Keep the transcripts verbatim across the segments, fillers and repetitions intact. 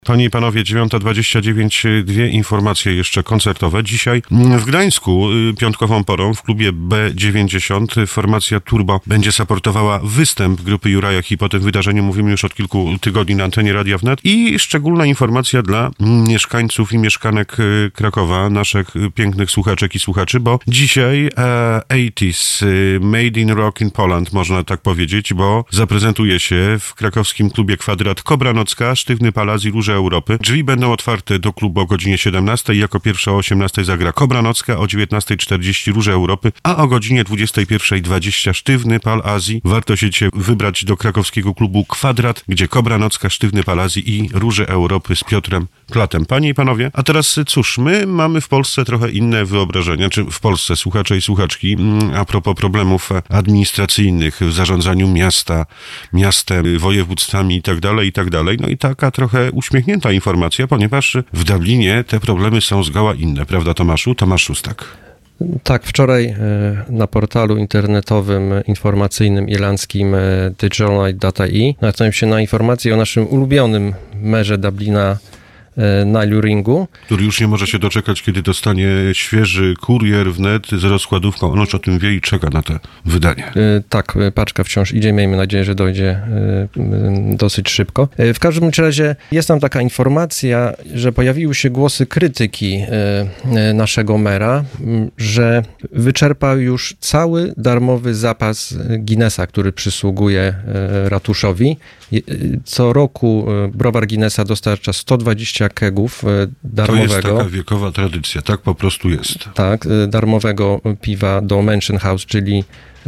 Panie i panowie, dziewiąta dwadzieścia dziewięć, dwie informacje jeszcze koncertowe. Dzisiaj w Gdańsku piątkową porą w klubie B dziewięćdziesiąt formacja Turbo będzie supportowała występ grupy Uriah Heep. O tym wydarzeniu mówimy już od kilku tygodni na antenie Radia Wnet. I szczególna informacja dla mieszkańców i mieszkanek Krakowa, naszych pięknych słuchaczek i słuchaczy, bo dzisiaj e, osiemdziesiątych Made in Rock in Poland, można tak powiedzieć, bo zaprezentuje się w krakowskim klubie Kwadrat Kobra Nocka, Sztywny Palaz i Róże Europy. Drzwi będą otwarte do klubu o godzinie siedemnastej. Jako pierwsza o osiemnastej zagra Kobra Nocka, o dziewiętnastej czterdzieści Róże Europy, a o godzinie dwudziestej pierwszej dwadzieścia Sztywny Pal Azji. Warto się dzisiaj wybrać do krakowskiego klubu Kwadrat, gdzie Kobra Nocka, Sztywny Pal Azji i Róże Europy z Piotrem Platem. Panie i panowie, a teraz cóż, my mamy w Polsce trochę inne wyobrażenia, czy w Polsce słuchacze i słuchaczki, a propos problemów administracyjnych w zarządzaniu miasta, miastem, województwami i tak dalej, i tak dalej. No i taka trochę uśmiechnięta informacja, ponieważ w Dublinie te problemy są zgoła inne, prawda Tomaszu? Tomasz Szustak. Tak, wczoraj na portalu internetowym informacyjnym irlandzkim digital light dot i e natknąłem się na informację o naszym ulubionym merze Dublina, Niall Ringu. Który już nie może się doczekać, kiedy dostanie świeży kurier wnet z rozkładówką. On już o tym wie i czeka na to wydanie. Tak, paczka wciąż idzie. Miejmy nadzieję, że dojdzie dosyć szybko. W każdym razie jest tam taka informacja, że pojawiły się głosy krytyki naszego mera, że wyczerpał już cały darmowy zapas Guinnessa, który przysługuje ratuszowi. Co roku browar Guinnessa dostarcza sto dwadzieścia kegów darmowego. To jest taka wiekowa tradycja, tak po prostu jest. Tak, darmowego piwa do Mansion House, czyli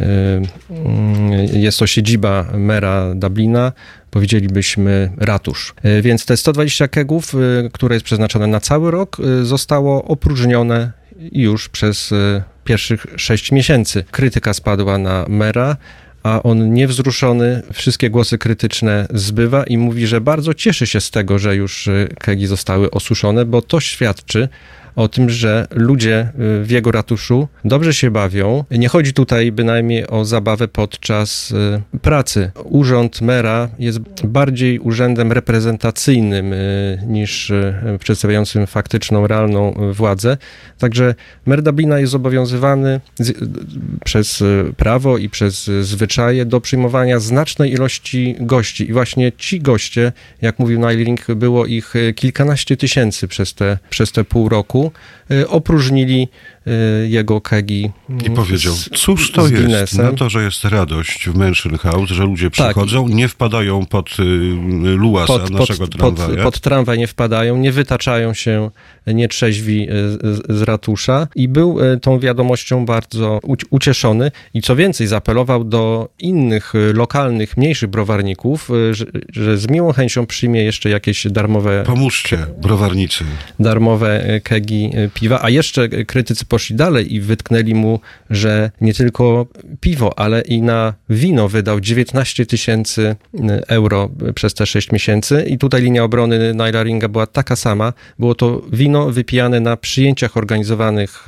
jest to siedziba mera Dublina, powiedzielibyśmy ratusz. Więc te sto dwadzieścia kegów, które jest przeznaczone na cały rok, zostało opróżnione już przez pierwszych sześć miesięcy. Krytyka spadła na mera, a on niewzruszony wszystkie głosy krytyczne zbywa i mówi, że bardzo cieszy się z tego, że już kegi zostały osuszone, bo to świadczy o tym, że ludzie w jego ratuszu dobrze się bawią. Nie chodzi tutaj bynajmniej o zabawę podczas pracy. Urząd mera jest bardziej urzędem reprezentacyjnym niż przedstawiającym faktyczną, realną władzę. Także mer Dublina jest zobowiązywany przez prawo i przez zwyczaje do przyjmowania znacznej ilości gości. I właśnie ci goście, jak mówił Niall Ring, było ich kilkanaście tysięcy przez te, przez te pół roku, opróżnili jego kegi. I powiedział, cóż to jest? No to, że jest radość w Mansion House, że ludzie przychodzą, tak, nie wpadają pod luasa pod, naszego pod, tramwaja. Pod, pod tramwaj nie wpadają, nie wytaczają się nietrzeźwi z, z ratusza i był tą wiadomością bardzo ucieszony i co więcej zaapelował do innych lokalnych, mniejszych browarników, że, że z miłą chęcią przyjmie jeszcze jakieś darmowe... Pomóżcie, browarnicy. Darmowe kegi piwa, a jeszcze krytycy poszli dalej i wytknęli mu, że nie tylko piwo, ale i na wino wydał dziewiętnaście tysięcy euro przez te sześć miesięcy i tutaj linia obrony Nialla Ringa była taka sama. Było to wino wypijane na przyjęciach organizowanych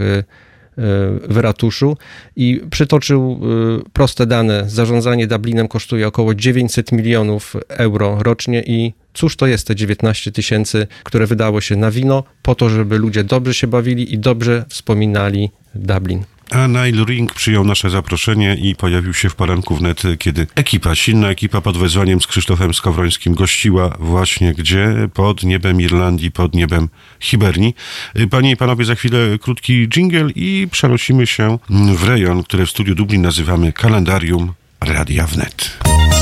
w ratuszu i przytoczył proste dane. Zarządzanie Dublinem kosztuje około dziewięćset milionów euro rocznie i cóż to jest te dziewiętnaście tysięcy, które wydało się na wino po to, żeby ludzie dobrze się bawili i dobrze wspominali Dublin. A Niall Ring przyjął nasze zaproszenie i pojawił się w poranku wnet, kiedy ekipa, silna ekipa pod wezwaniem z Krzysztofem Skowrońskim gościła właśnie gdzie? Pod niebem Irlandii, pod niebem Hiberni. Panie i panowie, za chwilę krótki dżingiel i przenosimy się w rejon, który w studiu Dublin nazywamy kalendarium Radia Wnet.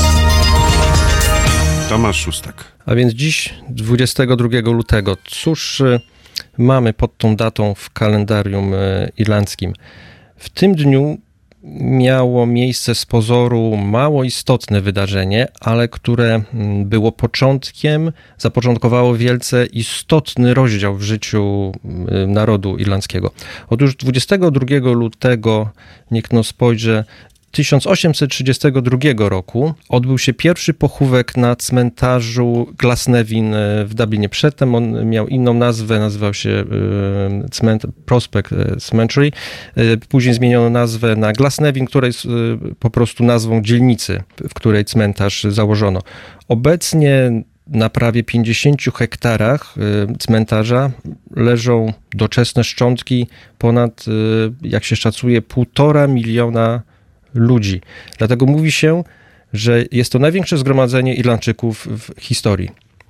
Tomasz Szustak. A więc dziś, dwudziestego drugiego lutego, cóż mamy pod tą datą w kalendarium irlandzkim? W tym dniu miało miejsce z pozoru mało istotne wydarzenie, ale które było początkiem, zapoczątkowało wielce istotny rozdział w życiu narodu irlandzkiego. Otóż dwudziestego drugiego lutego, niech no spojrzy, tysiąc osiemset trzydziestego drugiego roku odbył się pierwszy pochówek na cmentarzu Glasnevin w Dublinie. Przedtem on miał inną nazwę, nazywał się cment, Prospect Cemetery. Później zmieniono nazwę na Glasnevin, która jest po prostu nazwą dzielnicy, w której cmentarz założono. Obecnie na prawie pięćdziesięciu hektarach cmentarza leżą doczesne szczątki ponad, jak się szacuje, półtora miliona ludzi. Dlatego mówi się, że jest to największe zgromadzenie Irlandczyków w historii.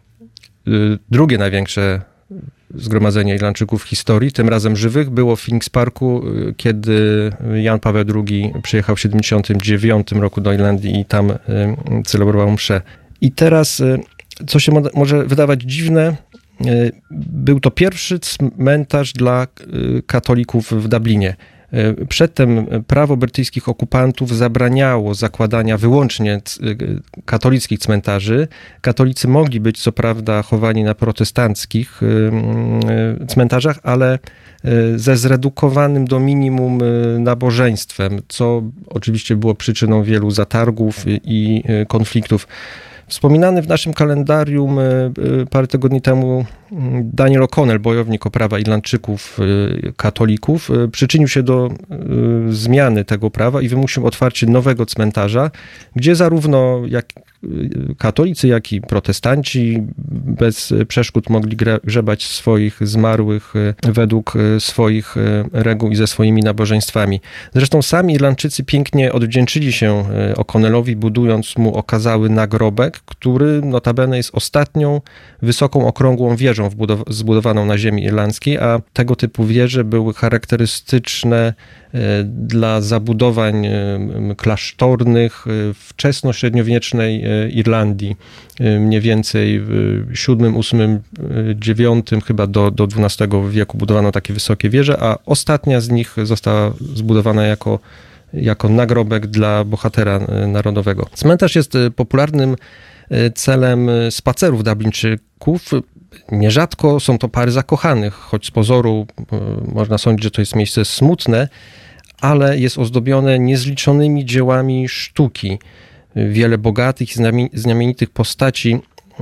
Drugie największe zgromadzenie Irlandczyków w historii, tym razem żywych, było w Phoenix Parku, kiedy Jan Paweł drugi przyjechał w siedemdziesiątym dziewiątym roku do Irlandii i tam celebrował mszę. I teraz, co się może wydawać dziwne, był to pierwszy cmentarz dla katolików w Dublinie. Przedtem prawo brytyjskich okupantów zabraniało zakładania wyłącznie katolickich cmentarzy. Katolicy mogli być co prawda chowani na protestanckich cmentarzach, ale ze zredukowanym do minimum nabożeństwem, co oczywiście było przyczyną wielu zatargów i konfliktów. Wspominany w naszym kalendarium parę tygodni temu Daniel O'Connell, bojownik o prawa Irlandczyków, katolików, przyczynił się do zmiany tego prawa i wymusił otwarcie nowego cmentarza, gdzie zarówno jak katolicy, jak i protestanci bez przeszkód mogli grzebać swoich zmarłych według swoich reguł i ze swoimi nabożeństwami. Zresztą sami Irlandczycy pięknie odwdzięczyli się O'Connellowi, budując mu okazały nagrobek, który notabene jest ostatnią wysoką, okrągłą wieżą zbudowaną na ziemi irlandzkiej, a tego typu wieże były charakterystyczne dla zabudowań klasztornych wczesno-średniowiecznej Irlandii, mniej więcej w siódmym, ósmym, dziewiątym chyba do, do dwunastego wieku budowano takie wysokie wieże, a ostatnia z nich została zbudowana jako, jako nagrobek dla bohatera narodowego. Cmentarz jest popularnym celem spacerów Dublińczyków. Nierzadko są to pary zakochanych, choć z pozoru można sądzić, że to jest miejsce smutne, ale jest ozdobione niezliczonymi dziełami sztuki. Wiele bogatych i znamienitych postaci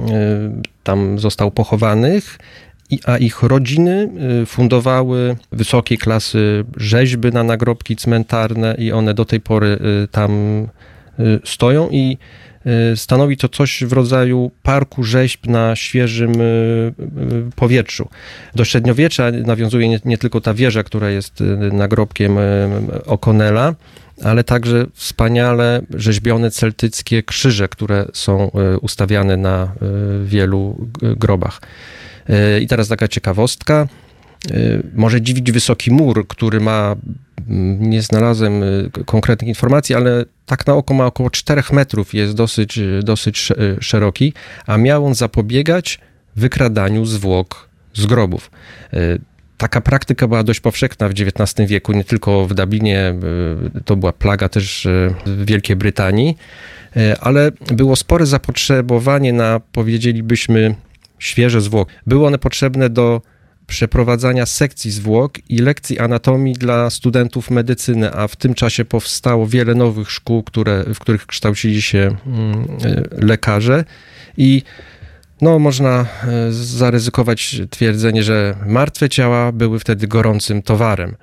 tam zostało pochowanych, a ich rodziny fundowały wysokiej klasy rzeźby na nagrobki cmentarne i one do tej pory tam stoją i stanowi to coś w rodzaju parku rzeźb na świeżym powietrzu. Do średniowiecza nawiązuje nie, nie tylko ta wieża, która jest nagrobkiem O'Connella, ale także wspaniale rzeźbione celtyckie krzyże, które są ustawiane na wielu grobach. I teraz taka ciekawostka. Może dziwić wysoki mur, który ma, nie znalazłem konkretnych informacji, ale tak na oko ma około czterech metrów, jest dosyć, dosyć szeroki, a miał on zapobiegać wykradaniu zwłok z grobów. Taka praktyka była dość powszechna w dziewiętnastym wieku, nie tylko w Dublinie, to była plaga też w Wielkiej Brytanii, ale było spore zapotrzebowanie na, powiedzielibyśmy, świeże zwłoki. Były one potrzebne do przeprowadzania sekcji zwłok i lekcji anatomii dla studentów medycyny, a w tym czasie powstało wiele nowych szkół, które, w których kształcili się lekarze i no, można zaryzykować twierdzenie, że martwe ciała były wtedy gorącym towarem.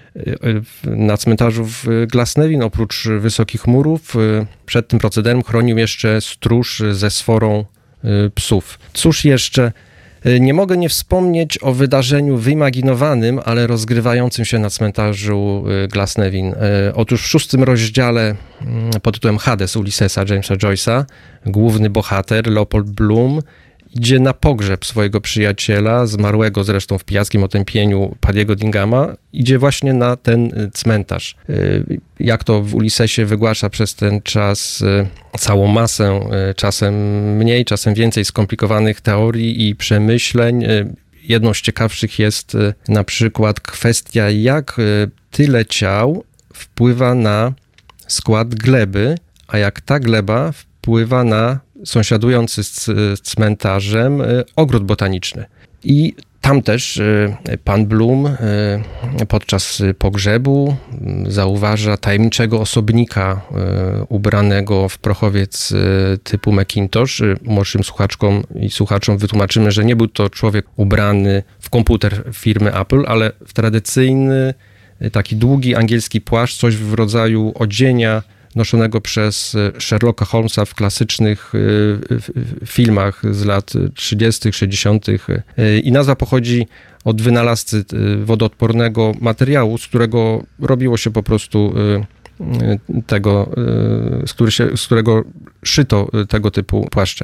Na cmentarzu w Glasnevin oprócz wysokich murów przed tym procederem chronił jeszcze stróż ze sforą psów. Cóż jeszcze? Nie mogę nie wspomnieć o wydarzeniu wyimaginowanym, ale rozgrywającym się na cmentarzu Glasnevin. Otóż w szóstym rozdziale pod tytułem Hades Ulyssesa Jamesa Joyce'a główny bohater Leopold Bloom idzie na pogrzeb swojego przyjaciela, zmarłego zresztą w pijackim otępieniu Paddy'ego Dinghama, idzie właśnie na ten cmentarz. Jak to w Ulyssesie wygłasza przez ten czas całą masę, czasem mniej, czasem więcej skomplikowanych teorii i przemyśleń. Jedną z ciekawszych jest na przykład kwestia, jak tyle ciał wpływa na skład gleby, a jak ta gleba wpływa na sąsiadujący z cmentarzem ogród botaniczny. I tam też pan Bloom podczas pogrzebu zauważa tajemniczego osobnika ubranego w prochowiec typu Macintosh. Młodszym słuchaczkom i słuchaczom wytłumaczymy, że nie był to człowiek ubrany w komputer firmy Apple, ale w tradycyjny, taki długi angielski płaszcz, coś w rodzaju odzienia noszonego przez Sherlocka Holmesa w klasycznych filmach z lat trzydziestych, sześćdziesiątych. I nazwa pochodzi od wynalazcy wodoodpornego materiału, z którego robiło się po prostu tego, z, który się, z którego szyto tego typu płaszcze.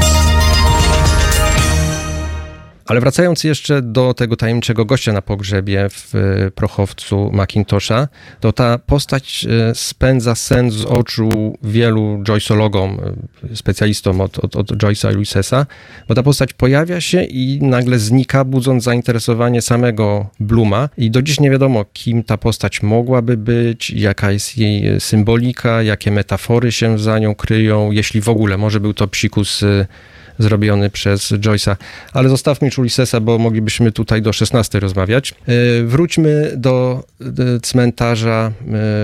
Ale wracając jeszcze do tego tajemniczego gościa na pogrzebie w prochowcu Mackintosha, to ta postać spędza sen z oczu wielu joyceologom, specjalistom od, od, od Joyce'a i Ulyssesa, bo ta postać pojawia się i nagle znika, budząc zainteresowanie samego Blooma i do dziś nie wiadomo, kim ta postać mogłaby być, jaka jest jej symbolika, jakie metafory się za nią kryją, jeśli w ogóle, może był to psikus zrobiony przez Joyce'a. Ale zostawmy już Ulyssesa, bo moglibyśmy tutaj do szesnastej rozmawiać. Wróćmy do cmentarza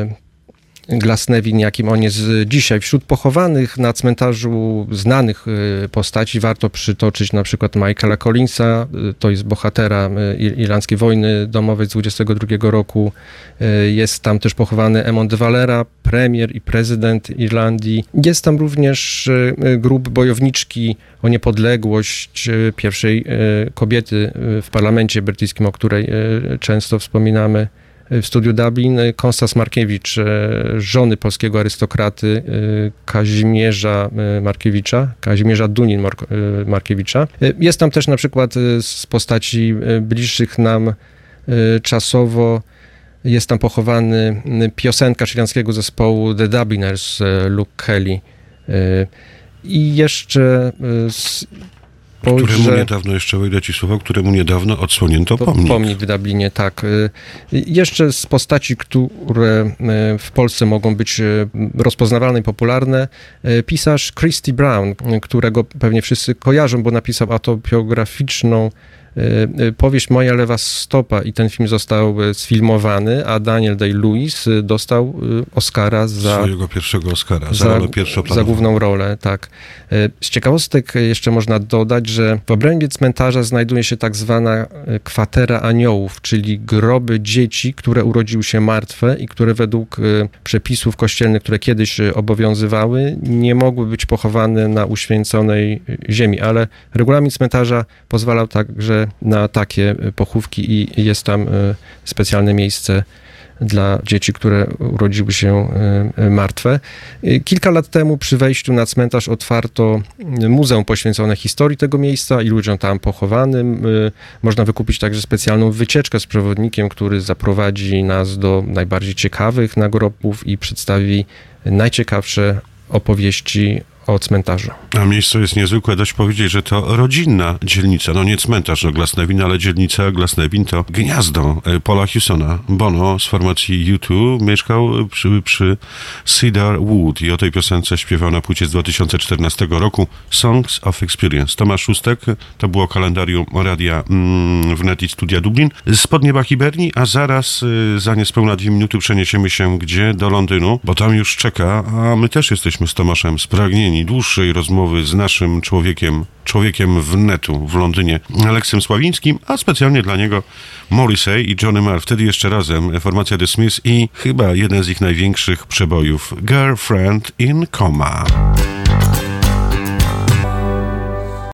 Glasnevin, jakim on jest dzisiaj. Wśród pochowanych na cmentarzu znanych postaci warto przytoczyć na przykład Michaela Collinsa, to jest bohatera irlandzkiej wojny domowej z dwudziestego drugiego roku. Jest tam też pochowany Eamon de Valera, premier i prezydent Irlandii. Jest tam również grób bojowniczki o niepodległość pierwszej kobiety w parlamencie brytyjskim, o której często wspominamy w studiu Dublin, Konstans Markiewicz, żony polskiego arystokraty Kazimierza Markiewicza, Kazimierza Dunin Markiewicza. Jest tam też na przykład z postaci bliższych nam czasowo, jest tam pochowany piosenkarz irlandzkiego zespołu The Dubliners, Luke Kelly. I jeszcze z Któremu że... niedawno, jeszcze wejdę ci słowo, któremu niedawno odsłonięto pomnik. Pomnik w Dublinie, tak. Jeszcze z postaci, które w Polsce mogą być rozpoznawalne i popularne, pisarz Christy Brown, którego pewnie wszyscy kojarzą, bo napisał autobiograficzną powieść Moja lewa stopa i ten film został sfilmowany, a Daniel Day-Lewis dostał Oscara za... Swojego pierwszego Oscara, za, za rolę pierwszoplanową. Za główną rolę, tak. Z ciekawostek jeszcze można dodać, że w obrębie cmentarza znajduje się tak zwana kwatera aniołów, czyli groby dzieci, które urodziły się martwe i które według przepisów kościelnych, które kiedyś obowiązywały, nie mogły być pochowane na uświęconej ziemi, ale regulamin cmentarza pozwalał także na takie pochówki i jest tam specjalne miejsce dla dzieci, które urodziły się martwe. Kilka lat temu przy wejściu na cmentarz otwarto muzeum poświęcone historii tego miejsca i ludziom tam pochowanym. Można wykupić także specjalną wycieczkę z przewodnikiem, który zaprowadzi nas do najbardziej ciekawych nagrobków i przedstawi najciekawsze opowieści o cmentarzu. A miejsce jest niezwykłe. Dość powiedzieć, że to rodzinna dzielnica. No nie cmentarz no Glasnevin, ale dzielnica Glasnevin to gniazdo Paula Hewsona. Bono z formacji U dwa mieszkał przy, przy Cedar Wood i o tej piosence śpiewał na płycie z dwa tysiące czternastego roku Songs of Experience. Tomasz Szóstek, to było kalendarium radia mm, wnet i studia Dublin. Spod nieba Hiberni, a zaraz y, za niespełna dwie minuty przeniesiemy się gdzie? Do Londynu, bo tam już czeka, a my też jesteśmy z Tomaszem spragnieni dłuższej rozmowy z naszym człowiekiem, człowiekiem wnetu w Londynie, Aleksem Sławińskim, a specjalnie dla niego Morrissey i Johnny Marr, wtedy jeszcze razem, formacja The Smiths i chyba jeden z ich największych przebojów, Girlfriend in Coma.